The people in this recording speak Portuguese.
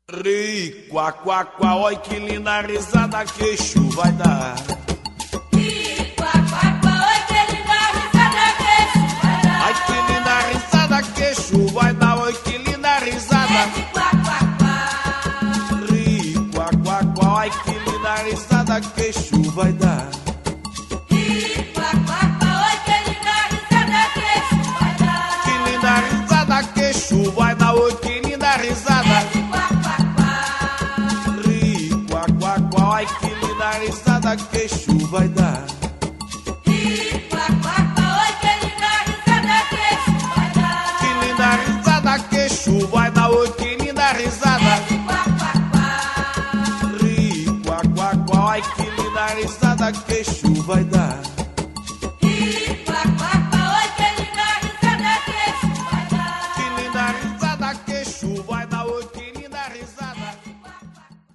Ri, quá, quá, quá, oi que linda risada que Exu vai dar. Ri, quá, quá, quá, oi que linda risada que Exu vai dar. Ai que linda risada que Exu vai dar, oi que linda risada. Ri, quá, quá, quá. Ri, quá, quá, quá, ai que linda risada que Exu vai dar. Ri, quá, quá, quá, oi que linda risada que Exu vai dar. Que linda risada que Exu vai dar, oi que linda risada. Ri, quá, quá, quá. Ri, quá, quá, quá, ai que linda risada que Exu vai dar. Ri, quá, quá, quá, oi que linda risada que Exu vai dar. Que linda risada que Exu vai dar, oi que linda risada. Ri, quá, quá, quá. Ri, quá, quá, quá, ai que linda risada que Exu vai dar.